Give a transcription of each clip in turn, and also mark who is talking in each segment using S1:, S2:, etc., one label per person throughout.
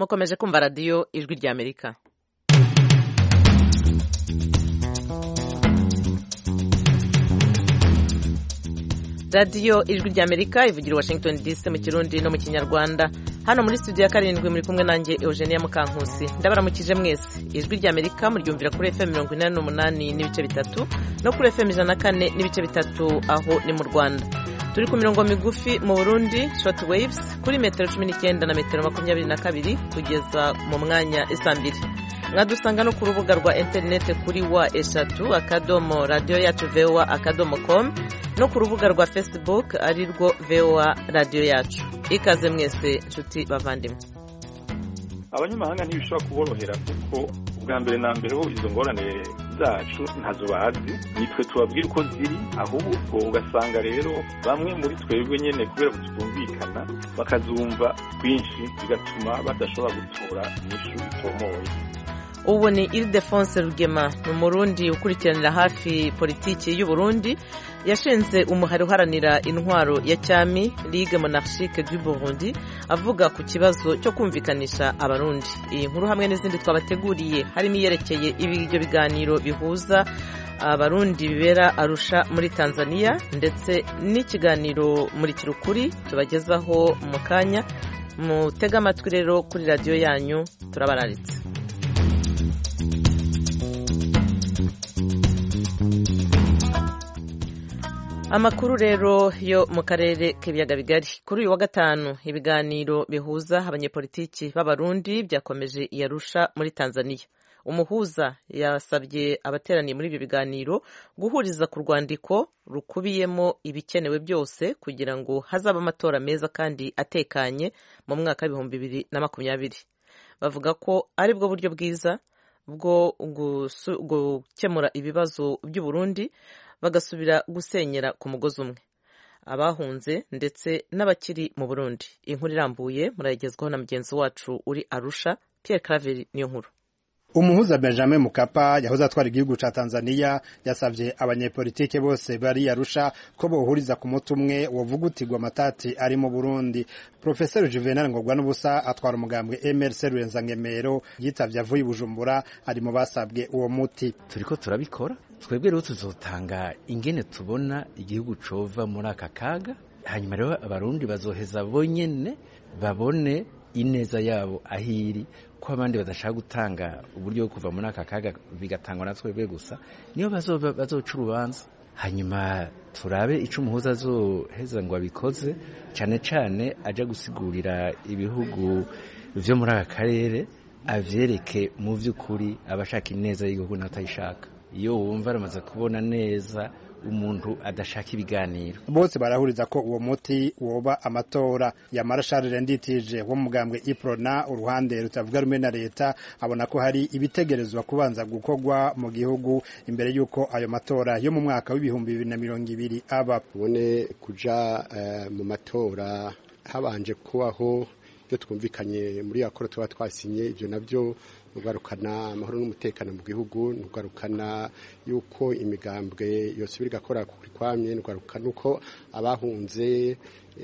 S1: mukomeje kumva radiyo ijwi rya Amerika. radiyo ijwi rya Amerika ivugira Washington DC mu Kirundi no mu Kinyarwanda. Hano muri studio ya 7 muri kumwe nanjye Eugenia Mukankusi. Ndabaramukije mwese. Ijwi rya Amerika muryumvira kuri FM 88 n'ibice bitatu no kuri FM 104 n'ibice bitatu aho ni mu Rwanda. Turi ku mirongo migufi mu Burundi short waves kuri metero 19 na metero 22 kugeza mu mwanya isambiri. Mwadusanga no ku rubuga rwa internet kuri wa@radioyacu.voa.com no ku rubuga rwa Facebook ari rwo VOA Radio Yacu. Ikaze mwese nshuti bavandimwe.
S2: Abanyamahanga ntibishobora kuborohera kuko ubwa mbere na mbere ho izo ngorane zacu ntazo bazi, nitwe tubabwira uko ziri, ahubwo ugasanga rero bamwe muri twebwe nyene kubera kutumvikana bakazumva kwinshi bigatuma badashobora gutora inyishu itomoye.
S1: Ubu ni Ildefonse Rugema, n'umurundi ukurikiranira hafi politiki y'u Burundi, yashinze umuhari uharanira intwaro ya cyami Ligue Monarchique du Burundi, avuga ku kibazo cyo kumvikanisha abarundi. Iyi nkuru hamwe n'izindi twabateguriye harimo iyerekeye ibyo biganiro bihuza abarundi bibera Arusha muri Tanzania, ndetse n'ikiganiro muri Kirukuri tubagezaho mu kanya. Mutega amatwi rero kuri radio yanyu, turabararitse. Amakuru rero yo mu karere k'ibiyaga bigari. Kuri uyu wa gatanu ibiganiro bihuza abanyepolitiki b'abarundi byakomeje i Arusha muri Tanzania. Umuhuza yasabye abateraniye muri ibyo biganiro guhuriza ku rwandiko rukubiyemo ibikenewe byose kugira ngo hazabe amatora meza kandi atekanye mu mwaka wa 2020. Bavuga ko ari bwo buryo bwiza bwo gukemura ibibazo by'u Burundi, bagasubira gusenyera ku mugozi umwe abahunze ndetse n'abakiri mu Burundi. Inkuru irambuye murayigezwaho na mugenzi wacu uri Arusha, Pierre Claver niyo nkuru.
S3: Umuhuza Benjamin Mkapa yahoze atwara igihugu ca Tanzania yasavye abanyepolitike bose bari Arusha ko bohuriza ku muti umwe wovugutirwa amatati ari mu Burundi. Professor Juvenal Ngorwa n'ubusa atwara umugambwe MRC Rurenza-Ngemero yitavye avuye i Bujumbura ari mu basabwe uwo muti.
S4: Turiko turabikora, twebwe rero tuzotanga ingene tubona igihugu cova muri aka kaga, hanyuma rero abarundi bazoheza bonyene babone ineza yabo ahiri, ko abandi badashaka gutanga uburyo bwo kuva muri aka kaga bigatangwa na twebwe gusa, niyo bazoca urubanza. Hanyuma turabe ico umuhuza azoheza ngo abikoze, cyane cyane aja gusigurira ibihugu vyo muri aka karere, avyereke mu vy'ukuri abashaka ineza y'igihugu n'atayishaka. Iyo wumva aramaze kubona neza umuntu adashaka ibiganiro,
S3: bose barahuriza ko uwo muti woba amatora. Yamara Charles Nditije wo mugambwe Iprona, uruhande rutavuga rumwe na leta, abona ko hari ibitegerezwa kubanza gukorwa mu gihugu imbere yuko ayo matora yo mu mwaka w'2020 aba.
S5: Bone kuja mu matora habanje kubaho byo twumvikanye muri yakoro tuba twasinye, ibyo navyo nugarukana amahoro n'umutekano mu gihugu, nugarukana yuko imigambwe yose birigakora kuri kwamye, nugarukana uko abahunze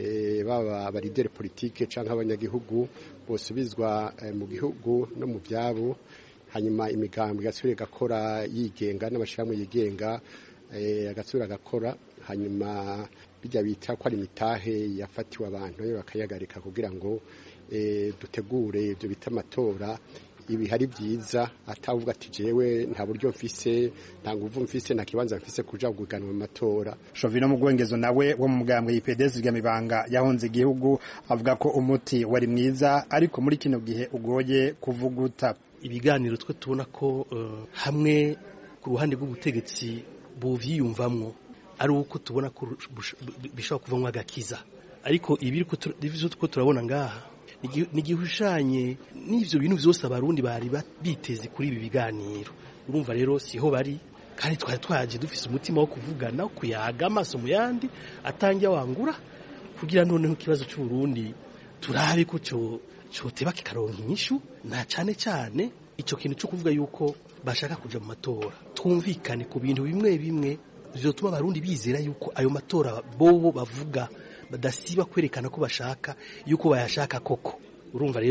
S5: baba baridere politike canke abanyagihugu bosubizwa mu gihugu no mu byabo. Hanyuma imigambwe gasubire gakora yigenga n'abashiramwe yigenga agasubira gakora. Hanyuma bijya bita ko ari imitahe yafatiwe abantu bakayagarika kugira ngo dutegure ibyo bita amatora. Ibi hari byiza atavuga ati jewe nta buryo mfise, nta nguvu mfise, nta kibanza mfise kuja guganwa mu matora.
S3: Shovino Mugwengezo nawe wo mu mugambwe IPDS ry'amibanga yahonze igihugu avuga ko umuti wari mwiza, ariko muri kino gihe ugoye kuvuguta.
S6: Ibiganiro twe tubona ko hamwe ku ruhande rw'ubutegetsi buvyiyumvamwo ari uko tubona ko bishobora kuvamwa agakiza, ariko ibiri ko turabona ngaha nigihushanye n'ivyo bintu vyose abarundi bari biteze kuri ibi biganiro. Urumva rero siho bari, kandi twari twaje dufise umutima wo kuvugana, kuyaga amaso mu yandi atangiye wangura, kugira noneho ikibazo cy'u Burundi turabe ko coteba kikaronka inyishu, na cyane ico kintu cyo kuvuga yuko bashaka kuja mu matora. Twumvikane ku bintu bimwe bimwe bizotuma abarundi bizera yuko ayo matora bobo bavuga badasiba kwerekana ko bashaka yuko bayashaka koko. Urumva rero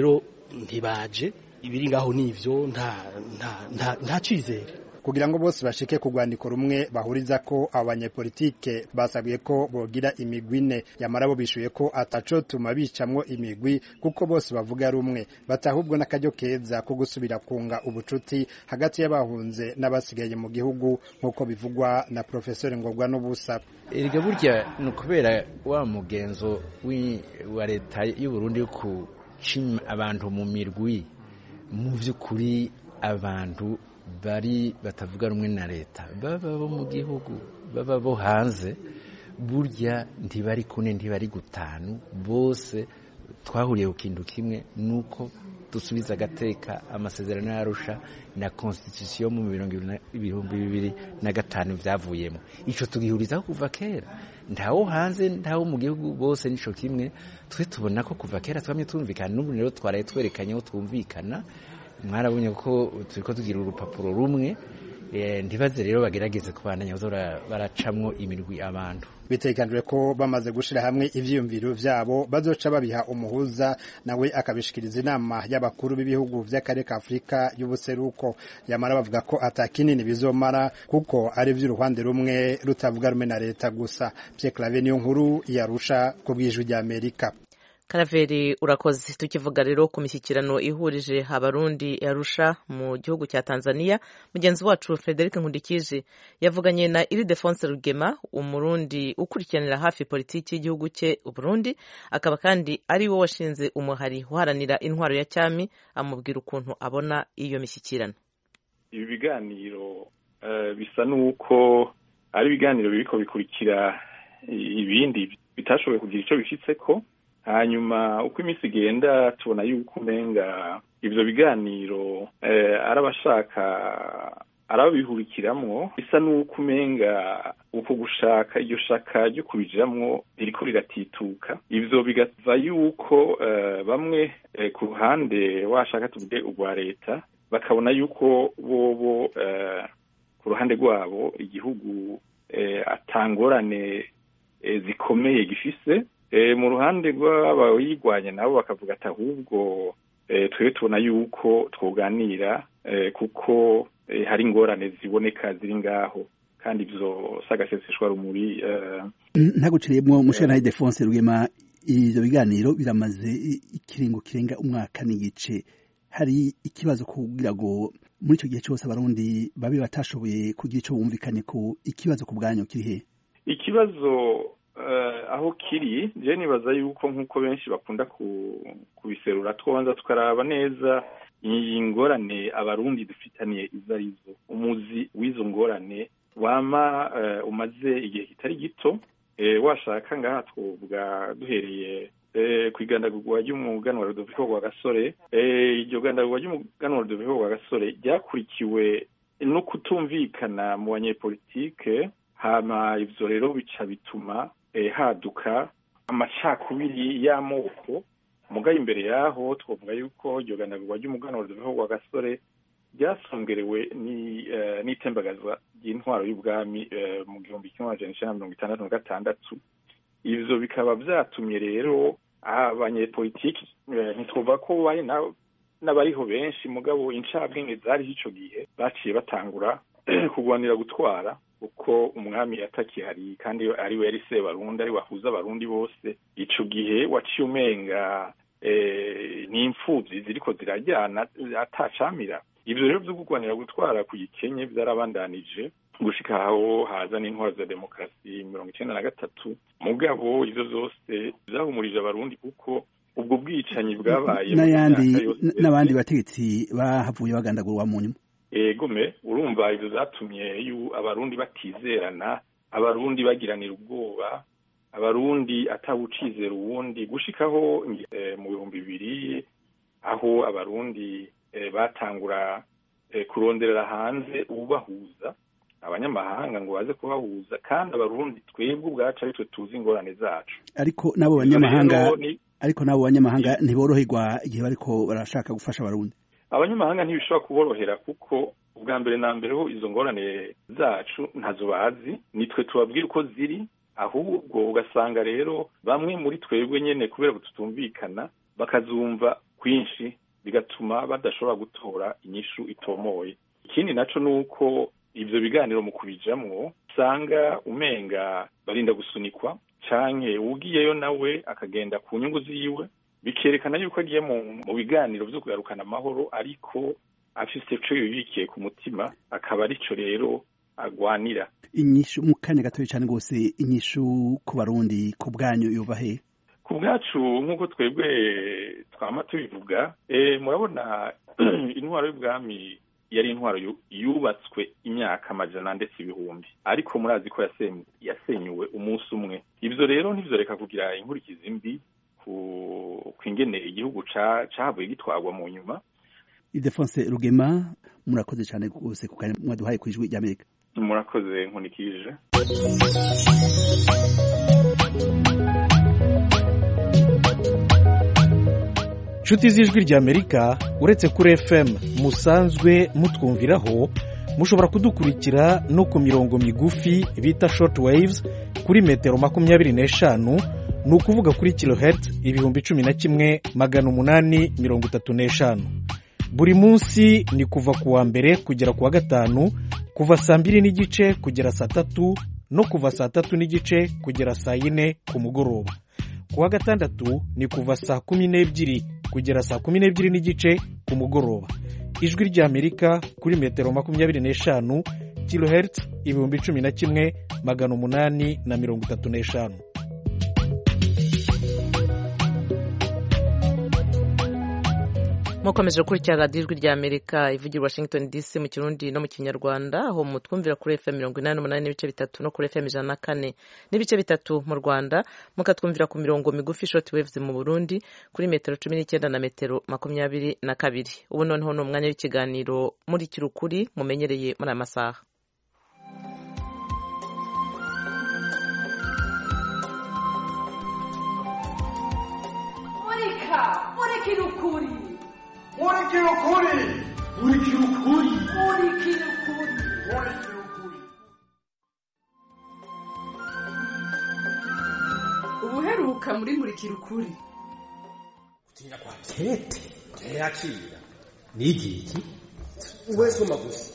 S6: ntibaje ibiri ngaho nivyo nta cizere
S3: kugira ngo bose bashike ku rwandiko rumwe bahuriza ko abanyepolitike basabwiye ko bogira imigwi ine yamara bo bishuye ko atacotuma bicamwo imigwi kuko bose bavuga rumwe batahubwo n'akaryo keza ko gusubira kunga ubucuti hagati y'abahunze n'abasigaye mu gihugu nk'uko bivugwa na Professor Ngobwa n'Ubusa.
S4: Erega burya no kubera wa mugenzo wa leta y'u Burundi yo kucima abantu mu mirwi mu vy'ukuri abantu bari batavuga rumwe na leta baba bo mu gihugu baba bo hanze burya ntibari kune ntibari gutanu bose twahuriye ku kintu kimwe nuko dusubiza agateka amasezerano y'Arusha na constitution mu 2005 vyavuyemo ico tugihurizaho kuva kera ntawo hanze ntawo mu gihugu bose nico kimwe twe tubona ko kuva kera twamye tumvikana n'ubu rero twaraye twerekanye ko twumvikana mwarabonye ko turiko tugira urupapuro rumwe ntibaze rero bagerageze kubandanya baracamwo imirwi abantu
S3: bitekanijwe ko bamaze gushira hamwe ivyiyumviro vyabo bazoca babiha umuhuza nawe akabishikiriza inama y'abakuru b'ibihugu vy'akarere ka Afrika y'ubuseruko yamara bavuga ko atakinini bizomara kuko ari vy'uruhande rumwe rutavuga rumwe na leta gusa. Pierre Claver niyo nkuru yarusha ku bw'ijwi rya Amerika.
S1: Karaveri urakoze. Tukivuga rero ku mishyikirano ihurije abarundi Arusha mu gihugu cya Tanzania, mugenzi wacu Frederic Nkundikije yavuganye na Ildefonse Rugema, umurundi ukurikiranira hafi politiki y'igihugu cye Burundi, akaba kandi ari wo washinze umuhari uharanira intwaro ya cyami, amubwira ukuntu abona iyo mishyikirano.
S2: Ibi biganiro bisa nuko ari ibiganiro biriko bikurikira ibindi bitashoboye kugira ico bifitseko. Hanyuma uko iminsi igenda tubona yuko umenga ivyo biganiro arabihurikiramwo bisa nuko umenga uko gushaka iryo shaka ryo kubijiramwo ririko riratituka. Ivyo bigava yuko bamwe ku ruhande washaka tuvuge urwa leta bakabona yuko bobo ku ruhande rwabo igihugu atangorane zikomeye gifise. Mu ruhande rw'abayigwanya nabo bakavuga ati ahubwo twe tubona yuko twoganira kuko hari ingorane ziboneka ziri ngaho kandi ivyo sagaseseshwa rumuri.
S7: Ntaguciriyemwo mushana Ildefonse Rugema, ivyo biganiro biramaze ikiringo kirenga umwaka n'igice. Hari ikibazo kugira ngo muri ico gihe cyose abarundi babe batashoboye kugira ico bumvikanye ko ikibazo ku bwanyu kiri he?
S2: Ikibazo aho kiri je nibaza yuko nkuko benshi bakunda kubiserura twanza tukaraba neza ingorane abarundi dufitaniye izarizo. Umuzi w'izo ngorane wama umaze igihe kitari gito. Washaka ngaha twovuga duhereye kwigandagurwa ry'umuganwa Rudoviko Rwagasore. Iryo gandagurwa ry'umuganwa Rudoviko Rwagasore ryakurikiwe no kutumvikana mu banyepolitike, hama ivyo rero bica bituma haduka amacakubiri y'amoko. Mugaye imbere yaho twovuga yuko iryo gandagurwa ry'umuganwa Rudoviko Rwagasore ryasongerewe n'itembagazwa ry'intwaro y'ubwami mu 1966. Ivyo bikaba vyatumye rero abanyepolitiki ntitwumva ko bari n'abariho benshi, mugabo incabwenge zari ico gihe baciye batangura kugwanira gutwara uko umwami atakihari kandi ari we yari Sebarundi, ari wahuza abarundi bose. Ico gihe waciye umenga n'imfuvyi ziriko zirajyana atacamira. Ivyo rero vyo kugwanira gutwara ku Gikenye vyarabandanije gushika aho haza n'intwaro za demokarasi 1993. Mugabo ivyo vyose vyahumurije abarundi kuko ubwo bwicanyi bwabaye
S7: n'abandi bategetsi bahavuye bagandagurwa mu nyuma.
S2: Gome urumva ivyo zatumye abarundi batizerana, abarundi bagiranira ubwoba, abarundi atawucizera uwundi gushikaho mu 2000 aho abarundi batangura kuronderera hanze ubahuza abanyamahanga ngo baze kubahuza, kandi abarundi twebwe ubwacu ari twe tuzi ingorane zacu.
S7: Ariko nabo banyamahanga ntiboroherwa igihe bariko barashaka gufasha abarundi.
S2: Abanyamahanga ntibishobora kuborohera kuko ubwa mbere na mbere ho izo ngorane zacu ntazo bazi, nitwe tubabwira uko ziri. Ahubwo ugasanga rero bamwe muri twebwe nyene kubera tutumvikana bakazumva kwinshi bigatuma badashobora gutora inyishu itomoye. Ikindi naco nuko ivyo biganiro mu kubijamwo usanga umenga barinda gusunikwa canke ugiyeyo nawe akagenda ku nyungu ziwe, bikerekana yuko agiye mu biganiro vyo kugarukana amahoro ariko afise ico yibikiye ku mutima, akaba arico rero agwanira.
S7: Inyishu mu kanya gatoya cyane gose, inyishu ku Barundi ku bwanyu yubahe?
S2: Ku bwacu nk'uko twebwe twama tubivuga, murabona intwaro y'ubwami yari intwaro yubatswe imyaka amajana ndetse ibihumbi, ariko murazi ko yasenyuwe umunsi umwe. Ivyo rero ntivyoreka kugira inkurikizi mbi kwingene igihugu cahavuye gitwarwa mu nyuma.
S7: Ildefonse Rugema, murakoze cyane gose ku kanya mwaduhaye ku Ijwi ry'Amerika.
S2: Murakoze nkunikije.
S8: Nshuti z'Ijwi ry'Amerika, uretse kuri FM musanzwe mutwumviraho, mushobora kudukurikira no ku mirongo migufi bita short waves kuri metero 25, ni ukuvuga kuri kilohertz 11,835. Buri munsi ni kuva ku wa mbere kugera ku wa gatanu, kuva saa 2:30 kugera saa 3 no kuva saa 3:30 kugera saa 4 ku mugoroba. Ku wa gatandatu ni kuva saa 12 kugera saa 12:30 ku mugoroba. Ijwi ry'Amerika kuri metero 25 kilohertz 11,835.
S1: mukomeje gukurikira radiyo Ijwi ry'Amerika ivugira Washington DC mu Kirundi no mu Kinyarwanda, aho mutwumvira kuri FM 88 n'ibice bitatu no kuri FM 104 n'ibice bitatu mu Rwanda, mukatwumvira ku mirongo migufi short waves mu Burundi kuri metero 19 na metero 22. Ubu noneho ni umwanya w'ikiganiro muri kirukuri mumenyereye muri amasaha.
S9: Muri kirukuri. Ubuheruka muri kirukuri.
S10: Utinya kwa tete yakira nigiki wese magusi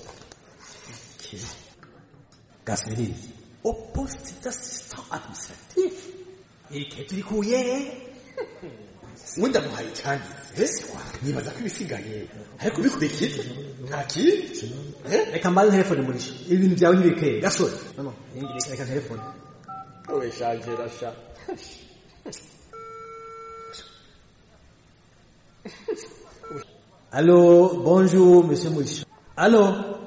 S10: gasiri au poste d'assistant administratif iki turikuye wenda muhaye cyane nibaza ko ibisigaye ariko bikubikije ntaki
S11: reka mbale telefone muri ibintu byawe ntibikeye gasore no reka telefone
S10: owe shaje rasha
S11: Allô, bonjour monsieur Mouche. Allô?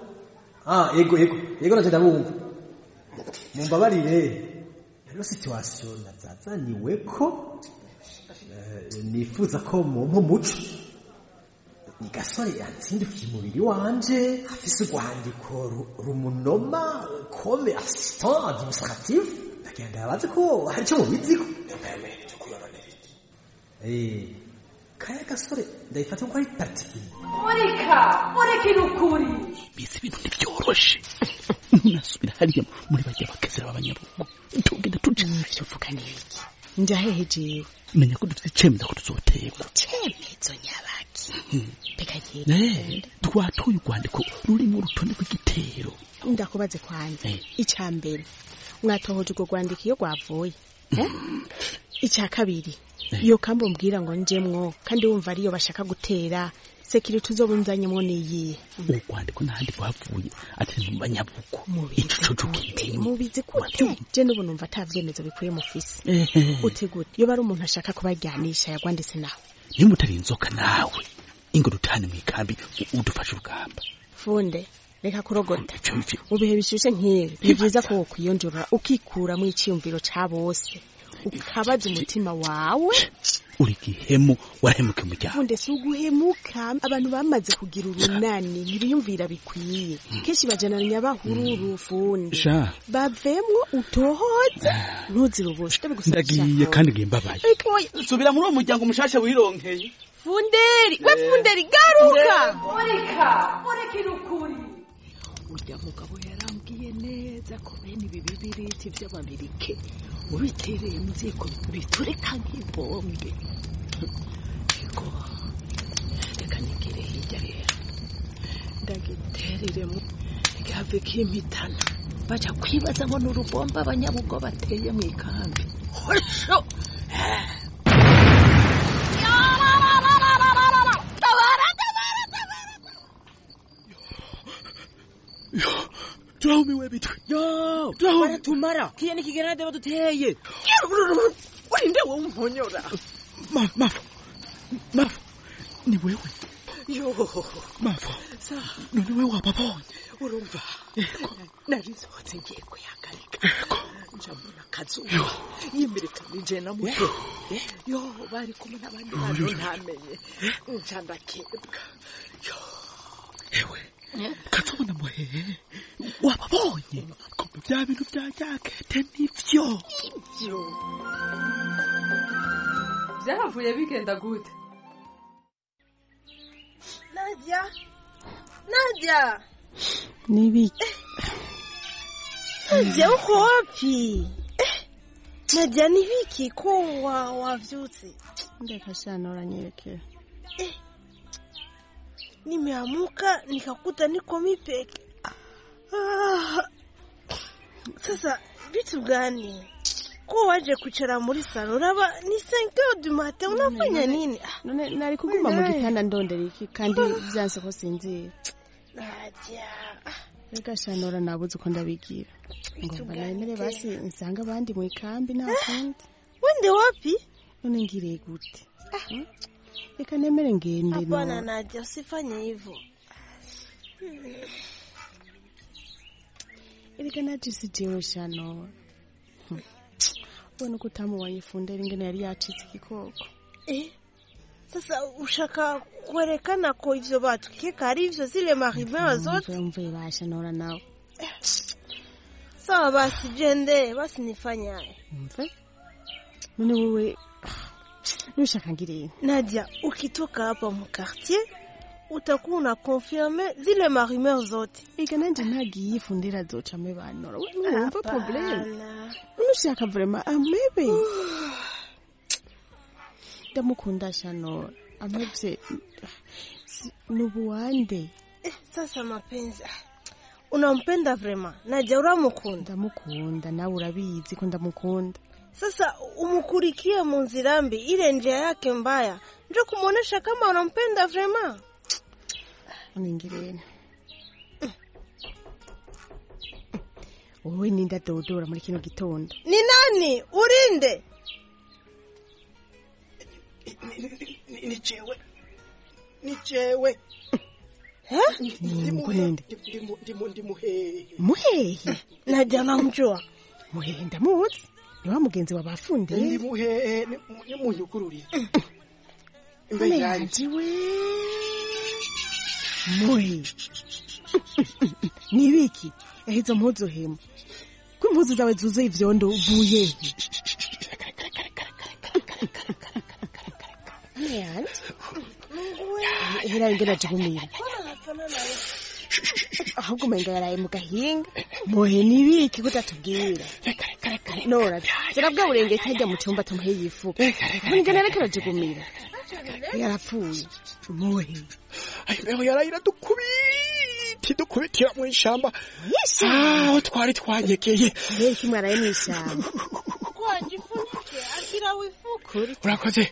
S11: Yego natenda bumva. Mumbabarire. Rero situation nazazaniwe ko nifuza ko mu muco ni gasore yatsindikiye umubiri wanje afise urwandiko rumunoma comme assistant administratif ndagenda yabaze ko hari cyo mubiziko kaya gasore ndayifata ko ari parti
S9: muri kirukuri
S7: bisi bintu ntibyoroshe nasubira hariya muri bajya bakazira abanyabugo tugenda tujaje uvuga niki
S12: njahehe jewe
S7: menya ko dufite icemeza ko tuzoterwa
S12: cemezo nyabaki pekaye
S7: twatuye urwandiko ruri mu rutonde rw'igitero
S12: ndakubaze kwanje icambere mwatohoje urwo rwandiko iyo rwavuye icya kabiri iyo kambo mbwira ngo njemwo kandi wumva ariyo bashaka gutera security uzobunzanyemo niyi
S7: urwandiko nahandi bwavuye ati mu banyabuko icucu kiteye
S12: mubizi ko je n'ubu numva atavyemezo bikuye mu fisi utegute iyo bari umuntu ashaka kubajyanisha yagwanditse nawe
S7: niyo mutari inzoka nawe ingo dutane mu ikambi udufashe urugamba
S12: funde reka kurogota mu bihe bishushe nk'ibi ni byiza ko wokwiyonjora ukikura mu iciyumviro ca bose ukabaza umutima wawe
S7: uri gihemu wahemuke mu jya
S12: funde si uguhemuka abantu bamaze kugira urunani ntibiyumvira bikwiye kenshi bajananya bahururu funde bavemwo utohoza ntuzira ubushe
S7: ndagiye kandi ngimbabaye
S11: subira muri uwo muryango mushasha wironkeye
S12: funderi we funderi garuka
S9: muri kirukuri
S13: urya mugabo yarambwiye neza ko bene ibi bibiriti by'ababirike ubitereye mu ziko bitureka nk'ibombe reka nigire hirya rero ndagitereremo gave kimitana baja kwibaza ngo n'urubomba abanyabugo bateye mu ikambi hosho
S10: Tuhumiwe bitwe.
S13: Yo, baratumara. Kiye nikigerade baduteye. Urinde wo umponyora.
S10: Mafu. Ni wewe.
S13: Yo.
S10: Mafu. Sa. None wewe wababonye.
S13: Urumva. Narizotse ngiye kuyagarika. Njamuna kazuba. Yimirika nije na muto. Yo, bari kumwe n'abandi bantu ntamenye. Njanda kebwa. Yo.
S10: Ewe. Katubona muhehe wababonye kumbe bya bintu bya jakete nivyo
S9: byahavuye bigenda gute
S14: Nadia
S12: nibiki
S14: Nadia uko wapi Nadia nibiki ko wavyutse
S12: ndakashana uranyekera
S14: nimeamuka nikakuta niko mipeke. Sasa vitu gani? Kwa waje kuchara muri salo raba ni 5h du matin unafanya nini?
S12: None nari kuguma mu gitanda ndondera iki kandi byanse ko sinzira.
S14: Nadia.
S12: Reka shanora nabuze uko ndabigira. Ngomba nemere basi nsanga abandi mu ikambi nakundi.
S14: Wende wapi?
S12: None ngire gute? Reka nemere ngende.
S14: Hapana Nadia, usifanye hivyo.
S12: Reka natisi jewe shano. Wano kutamu wanyifundera ingene yari yacitse ikikoko.
S14: Sasa ushaka kuerekana ko ivyo batu keka ari ivyo zile maribera zote.
S12: Mve basha nora nawe.
S14: Sawa basi jende, basi nifanye haya.
S12: Mve? None wewe nushaka ngire.
S14: Nadia, ukitoka hapa mu quartier utakuwa una confirmer zile maribera zote.
S12: Ika nanje ntagiye fundira zoca me banora. Wumva problem. Nushaka vraiment amebe. Ndamukunda shano amebye nubuwande.
S14: Sasa mapenzi unampenda vraiment Nadia uramukunda?
S12: Ndamukunda nawe urabizi ko ndamukunda.
S14: Sasa umukurikie mu nzira mbi ile njia yake mbaya ndio kumuonesha kama unampenda vraiment.
S12: Uningirene wowe ninda dodora muri kino gitondo.
S14: Ni nani? Urinde.
S10: Ni jewe.
S12: Ndimuhehe. Muhehe?
S14: Nadia namjua.
S12: Muhehe ndamuzi. Ni wa mugenzi wabafunde.
S10: Ndimuhehe ni munyugururi.
S12: Imbe yanjye we. Muhehe. Ni biki? Ehizo mpuzu hemu. Ko impuzu zawe zuzuye ivyondo uvuye he? Niyandi? Hera ingena jugumira. Ahubwo menga yaraye mu gahinga. Muhe ni biki kutatubwira? Nora, zirabwa urenge tajya mu cyumba tumuhe yifuka. Ingena rekera jugumira. Yarapfuye. Muhe.
S10: Ayo yarayira dukubitira mu ishamba. Twari twanyekeye.
S12: Iki mwaraye mu ishamba.
S14: Kwajifunike akira wifuka.
S10: Urakoze.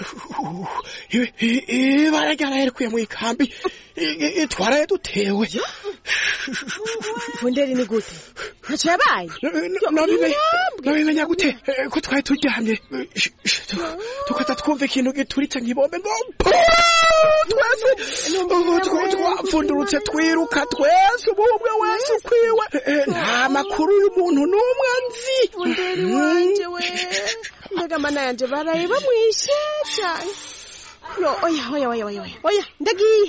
S10: Baragara yarikuye mu ikambi. Twaraye dutewe.
S12: Funderi ni gute? Ntacyo yabaye?
S10: Nabimenya gute ko twari turyamye. Tukata twumva ikintu gituritse nk'ibombe ngo twapfundurutse twiruka twese ubumwe wese ukwiwe. Nta makuru y'umuntu n'umwe nzi.
S12: Funderi wanje we. Mbega mana yanje baraye bamwishe cyane. Yo oya ndagiye.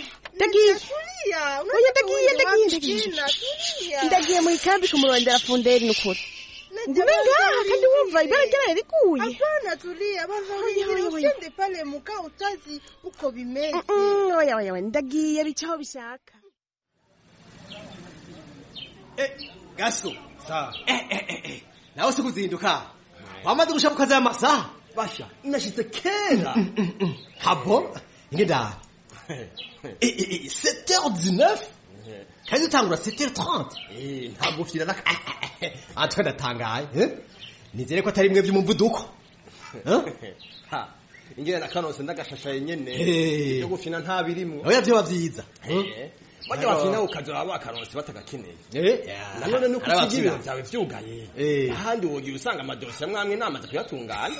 S12: Ndagiye mu ikambi kumurondera Funderi nukuri. Ngaha kandi wumva ibaragara rikuye.
S14: Hapana tulia bazaringira usende pale muka utazi uko bimeze.
S12: Oya ndagiye bicaho bishaka.
S11: Gasto. Sa. Nawe sikuzinduka. Wamaze gushaka kaza amasaha. Basha, inashitse kera. Habo, ngeda. 7h19 kandi utangura 7h30 ntabwo ufite na atwe ndatangaye nizere ko atari mwe by'umuvuduko
S15: ingene na kanose ndagashashaye nyene yo gufina nta birimo
S11: oya byo bavyiza
S15: bajya bafina ukazora abo akaronse batagakeneye none nuko ibiro byawe vyugaye ahandi wogira usanga amadosi amwe namaze kuyatunganya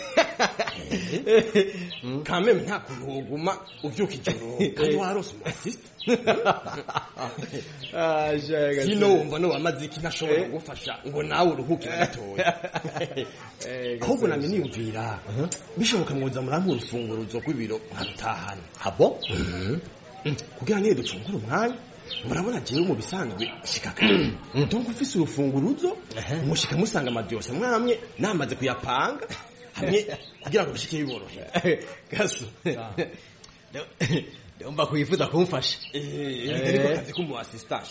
S15: kameme nta kuntu woguma uvyuka ijoro kandi warose umusisi sino wumva no wamaziki ntashobora kugufasha ngo nawe uruhuke gatoya ahubwo namwe niyumvira bishoboka mwoza murampa urufunguruzo rw'ibiro nkatahana
S11: habo
S15: kugira nyine ducungure umwanya murabona jewe mu bisanzwe shika kare donc ufise urufunguruzo mushika musanga amadyose mwamwe namaze kuyapanga hamwe kugira ngo bishike biborohe
S11: gaso ndumva kuyifuza kumfasha
S15: ariko kazi kumu assistant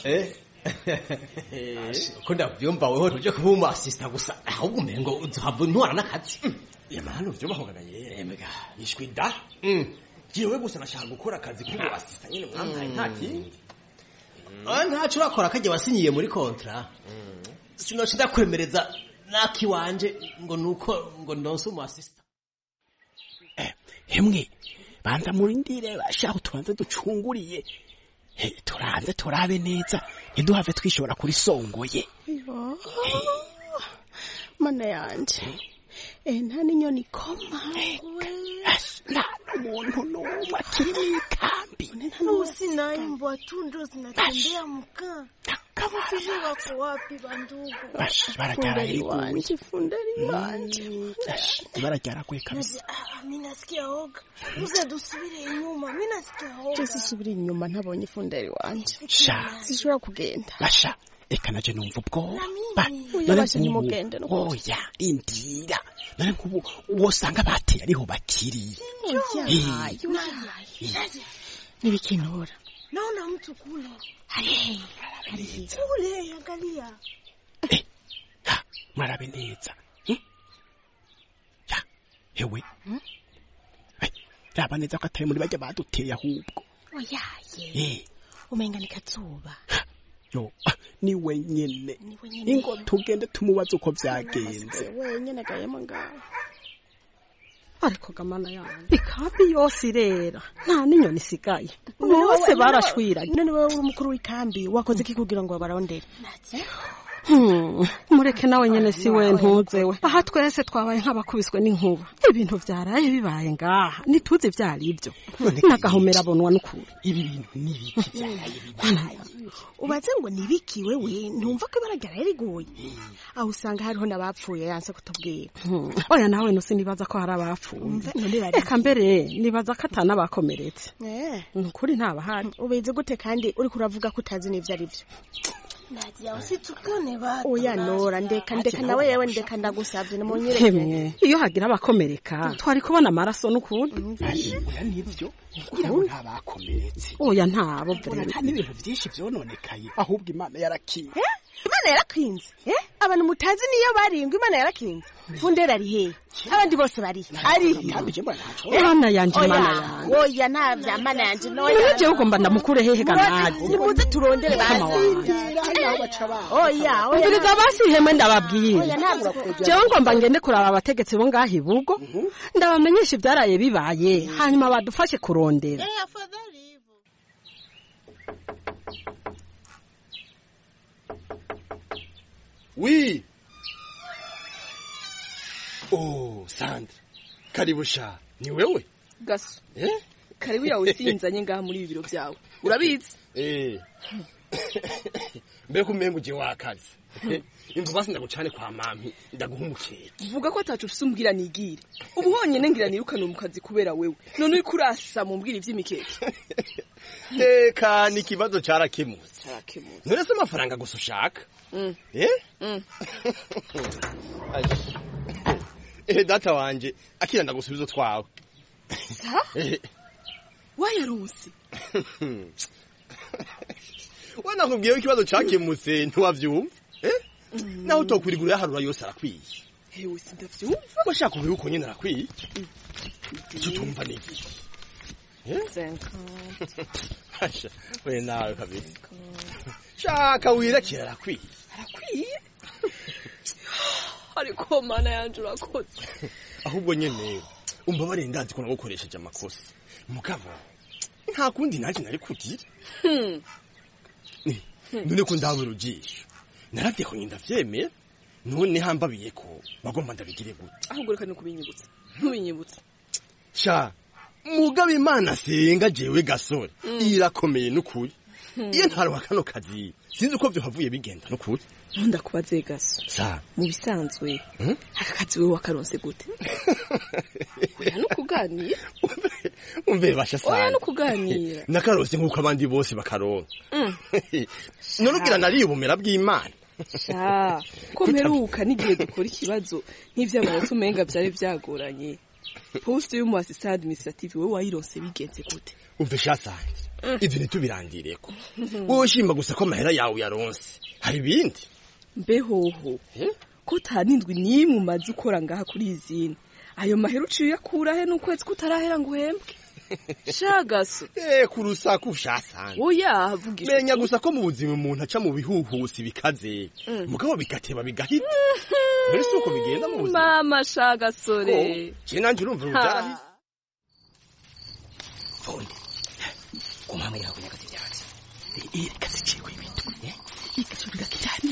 S11: ko ndabyumva weho tuje kuba umu assistant gusa ahubwo umengo uzahava ntwara n'akazi
S15: yamahano vyo bahogaga yemega ishwi da jewe gusa nashaka gukora akazi kumu assistant nyine mwampaye nta kindi
S11: ntacu urakora kajya wasinyiye muri kontra sinoci ndakwemereza naki wanje ngo nuko ngo ndonse umu assistant
S10: hemwe banza murindire bashaho tubanze ducunguriye turanze turabe neza ntiduhave twishobora kuri songoye
S12: mana yanje nta n'inyoni ikoma
S10: nta umuntu n'umwe akiri mw'ikambi
S14: Usinaimba tundu zinatembea mkaa. Kama sisi wako wapi bandugu?
S10: Barajara
S12: wanje fundari wanje.
S10: Barajara kwe kabisa.
S14: Mimi nasikia oga. Muze dusubire inyuma. Mimi nasikia oga.
S12: Jesi subire inyuma ntabonye fundari wanje.
S10: Sha.
S12: Sishobora kugenda.
S10: Basha. Eka naje numva ubwo.
S12: Uyabashe nimugende no.
S10: Oya, indira. Nare kubu wosanga bateye ariho bakiri.
S12: Oya. Nibikinora.
S14: Naona mtu kule.
S12: Hey.
S14: Kule angalia.
S10: Marabe neza. Ya, hewe. Raba neza ko atari muri bajya baduteye ahubwo.
S12: Oya. Umenga nikatsuba.
S10: Yo, ni wenyene. Ingo tugende tumubaza uko vyagenze.
S12: Wenyene gayemo ngaho. Ariko gamana yanjye ikambi yose irera nta n'inyoni isigaye bose barashwiranye none wewe uri umukuru w'ikambi wakoze iki kugira ngo barondere mureke nawe nyene si we ntuzewe aha twese twabaye nk'abakubiswe n'inkuba ibintu vyaraye bibaye ngaha nituzi vyari ivyo nagahomera bonwa n'ukuri
S10: ibi bintu nibiki vyaraye bibaye
S12: ubaze ngo nibiki wewe ntumva ko baragara yariguye aho usanga hariho nabapfuye yanse kutubwira oya nawe no sinibaza ko hari abapfuye reka mbere nibaza ko atana bakomeretse nukuri ntabahari ubize gute kandi uri kuravuga ko utazi n'ivyo ari vyo
S14: Nadia usitukane bana.
S12: Oya nora ndeka nawe yewe ndeka ndagusavye nimunyereke. Iyo hagira abakomereka twari kubona amaraso n'ukuri.
S10: Oya nivyo. Kuko ntabakomeretse.
S12: Oya ntabo
S10: vrema. Nta n'ibintu vyinshi vyononekaye. Ahubwo Imana yarakinze.
S12: Imana yarakinze? Abantu mutazi niyo baringwa Imana yarakinze. Fundera ari he? Abandi bose bari. Ari. Imana yanje Imana yanje.
S14: Oya navya Imana yanje
S12: noya. Nije ugomba ndamukure hehe ganaje.
S14: Nimuze turondere basi.
S12: Oya ubiriza basi hemwe ndababwiye jewe ngomba ngende kuraba abategetsi bo ngahi bugo ndabamenyesha ibyaraye bibaye hanyuma badufashe kurondera
S15: Oui. Oh, Sandra. Karibu sha. Ni wewe?
S16: Gaso. Karibu yawe sinzanye ngaha muri ibiro byawe. Urabizi?
S15: Mbeko umengo je wakazi. Imvu basi ndagucane kwa mami ndaguhumukeke.
S16: Vuga ko atacu ufise umbwira nigire. Ubu honyene ngira nirukana mu kazi kubera wewe. None uri kurasa mu mbwira ivy'imikeke.
S15: Eka ni kibazo carakemutse. None se amafaranga gusa ushaka? Data wanje akira ndagusubiza twawe.
S16: Wayarusi.
S15: Wana kubwiye ikibazo cyakemutse ntiwavyumva naho utokwirigura yaharura yose arakwiye
S16: hewe sindavyumva
S15: washaka uko nyine arakwiye icyo tumva niki Asha we nawe kabiri shaka wirakira arakwiye
S16: ariko mana yanje urakoze
S15: ahubwo nyene umva barendazi ko nagukoresheje amakosa mugabo nta kundi naje nari kugira none ko ndabura ujisho naravye ko ndavyemera none hambabiye ko bagomba ndabigire gute
S16: ahubwo reka nukubinyibutsa ntubinyibutsa
S15: sha mugabo imana senga jewe gasore irakomeye n'ukuri iyo ntaruha kano kazi sinzi uko byohavuye bigenda n'ukuri
S16: ndakubaze gaso
S15: sa
S16: mu bisanzwe aka kazi wewe wakaronse gute oya no kuganira
S15: umve basha sa
S16: oya no kuganira
S15: nakaronse nk'uko abandi bose bakaronka none ugira nari ubumera bw'imana
S16: sha ko mperuka n'igihe dukora ikibazo nk'ivy'amanota umenga byari byagoranye poste y'umu assistant administrative wewe wayironse bigenze gute
S15: umve sha sanze ivyo nitubirandireko wowe shimba gusa ko amahera yawe yaronse hari ibindi
S16: mbehoho ko tanindwi nimwe umaze ukora ngaha kuri izina ayo mahera uciye yakurahe n'ukwezi kutarahera ngo uhembwe shagaso
S15: kurusaku shasanze
S16: oya vugisha
S15: menya gusa ko mu buzima umuntu aca mu bihuhusi bikaze mugabo bigateba bigahita mbere suko bigenda mu buzima
S16: mama shagasore
S15: je nanje urumva ubyarahise
S17: Fonde kumama ira kunyaka cyane kasi ciwe ibintu ikasubira cyane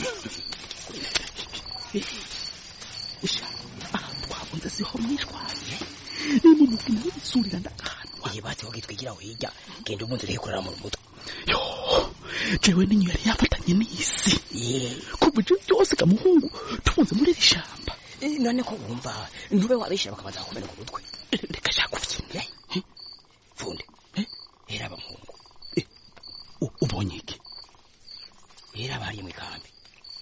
S17: usha twabunze siho mwishwaye ni mu kintu surira ndakana iyi bati wagitwigira wiga genda umuntu rekorera mu mutwe yo jewe ninyo yari yafatanye n'isi kubuje byose kamuhungu tumunze muri rishamba none ko wumva ntube wabishira bakabanza kumena ku mutwe reka shakuvye Funde era bamuhungu ubonye iki era bari mu kambi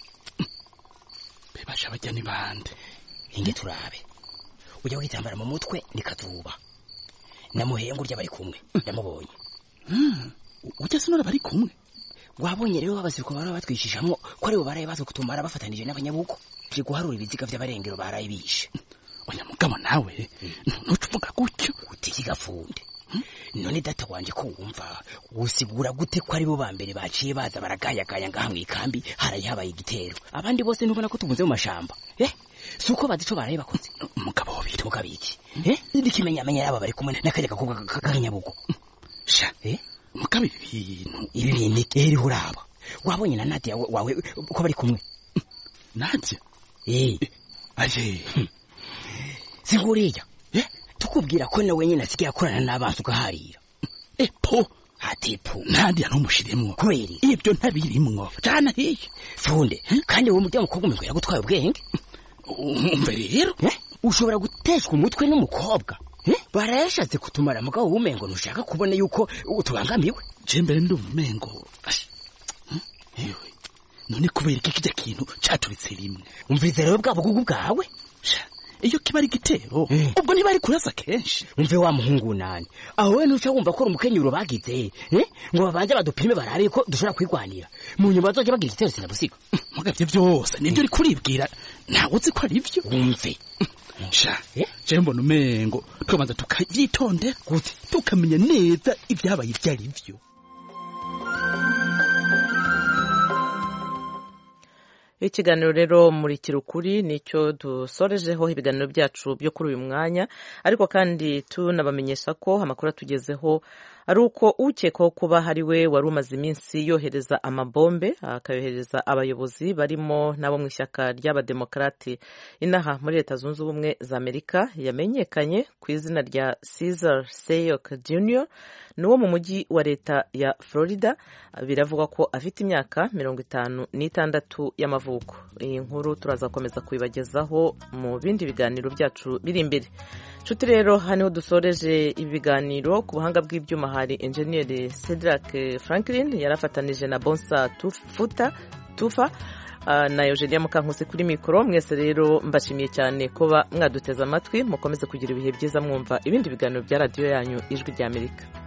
S17: bebasha bajyani bande inge turabe ujya witambara mu mutwe nikatuba namuhengu urya bari kumwe ndamubonye ujya sinora bari kumwe wabonye rero babasiriko bara batwishishamwo ko ari bo baraye bazo kutumara bafatanije n'abanyabuko je guharura ibiziga by'abarengero baraye bishe oya mugabo nawe ntucuvuga gutyo utikiga Funde none data wanje ko wumva usigura gute ko ari bo bambere baciye baza baragayagaya ngaha mu ikambi harayihabaye igitero abandi bose ntubona ko tubunze mu mashamba suko bazico baraye bakoze umugabo wabiri mugabiki ndikimenya yaba bari kumwe nakareka ko kanyabugo sha mugabo ibintu eri huraba wabonye na Nadia wawe ko bari kumwe Nadia aje siguriya tukubwira ko nawe nyine asigaye akorana n'abantu ugaharira po hatipu Nadia ntumushiremwo kweri ibyo ntabirimwo cyane hiye Funde kandi wo mujya mukobwa umwe yagutwaye ubwenge umve rero ushobora guteshwa umutwe n'umukobwa barayashatse kutumara mugabo ubumengo ntushaka kubona yuko utubangamiwe je mbere ndumengo yewe none kubera iki kijya kintu cyaturitse rimwe umvize rero bwabo gugu bwawe iyo kiba ari igitero ubwo ntibari kurasa kenshi umve wa muhungu nani aho we ntuca wumva ko umukenyuro bagize ngo babanje badupime barabe ko dushobora kwigwanira mu nyuma bazoje bagira igitero sinabusiga mugavye byose nibyo uri kuribwira ntawe uzi ko ari byo wumve sha je mbona umengo tubanza tukavyitonde gute tukamenya neza ibyabaye ibyari byo
S1: ikiganiro rero muri kirukuri nicyo dusorejeho ibiganiro byacu byo kuri uyu mwanya ariko kandi tunabamenyesha ko amakuru atugezeho ari uko ukekwaho kuba hari we wari umaze iminsi yohereza amabombe akayohereza abayobozi barimo n'abo mu ishyaka ry'abademokarati inaha muri Leta Zunze Ubumwe za Amerika yamenyekanye ku izina rya Cesar Sayok Jr. n'uwo mu mujyi wa leta ya Florida biravugwa ko afite imyaka 56 y'amavuko. Iyi nkuru turaza komeza kubibagezaho mu bindi biganiro byacu biri imbere. Nshuti rero hano dusoreje ibiganiro ku buhanga bw'ibyuma hari engineer Cedric Franklin yarafatanije na Bonsa Tufa na Eugenia Mukankusi kuri mikoro. Mwese rero mbashimiye cyane kuba mwaduteze amatwi mukomeze kugira ibihe byiza mwumva ibindi biganiro bya radio yanyu Ijwi ry'Amerika.